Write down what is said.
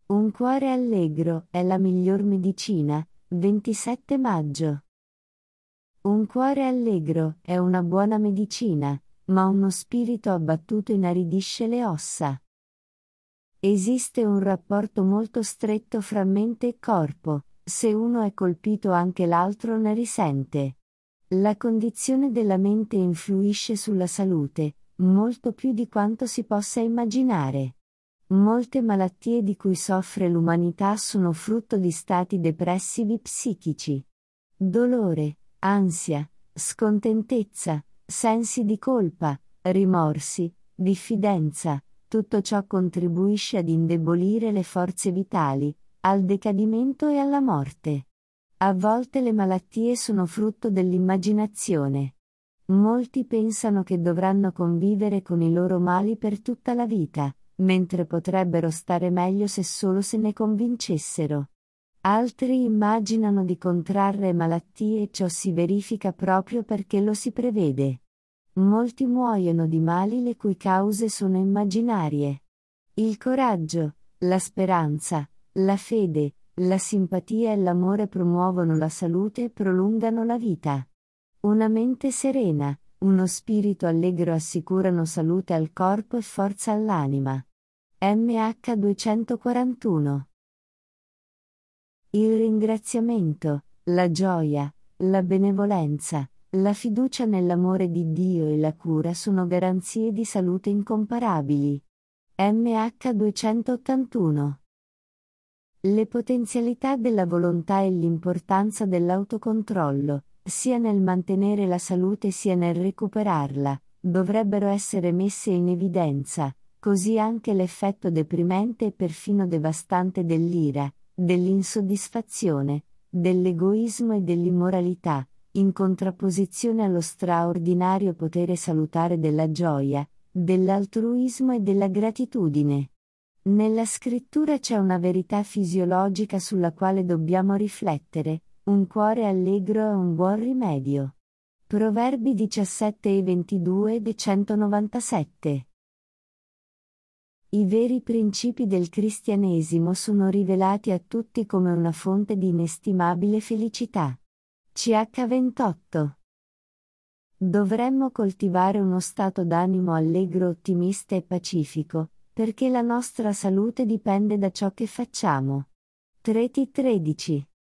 Un cuore allegro è la miglior medicina. 27 maggio. Un cuore allegro è una buona medicina, ma uno spirito abbattuto inaridisce le ossa. Esiste un rapporto molto stretto fra mente e corpo, se uno è colpito anche l'altro ne risente. La condizione della mente influisce sulla salute, molto più di quanto si possa immaginare. Molte malattie di cui soffre l'umanità sono frutto di stati depressivi psichici. Dolore, ansia, scontentezza, sensi di colpa, rimorsi, diffidenza, tutto ciò contribuisce ad indebolire le forze vitali, al decadimento e alla morte. A volte le malattie sono frutto dell'immaginazione. Molti pensano che dovranno convivere con i loro mali per tutta la vita, mentre potrebbero stare meglio se solo se ne convincessero. Altri immaginano di contrarre malattie e ciò si verifica proprio perché lo si prevede. Molti muoiono di mali le cui cause sono immaginarie. Il coraggio, la speranza, la fede, la simpatia e l'amore promuovono la salute e prolungano la vita. Una mente serena, uno spirito allegro assicurano salute al corpo e forza all'anima. MH 241. Il ringraziamento, la gioia, la benevolenza, la fiducia nell'amore di Dio e la cura sono garanzie di salute incomparabili. MH 281. Le potenzialità della volontà e l'importanza dell'autocontrollo, sia nel mantenere la salute sia nel recuperarla, dovrebbero essere messe in evidenza, così anche l'effetto deprimente e perfino devastante dell'ira, dell'insoddisfazione, dell'egoismo e dell'immoralità, in contrapposizione allo straordinario potere salutare della gioia, dell'altruismo e della gratitudine. Nella scrittura c'è una verità fisiologica sulla quale dobbiamo riflettere: un cuore allegro è un buon rimedio. Proverbi 17 e 22 e 197. I veri principi del cristianesimo sono rivelati a tutti come una fonte di inestimabile felicità. CH28. Dovremmo coltivare uno stato d'animo allegro, ottimista e pacifico, perché la nostra salute dipende da ciò che facciamo. Treti 13.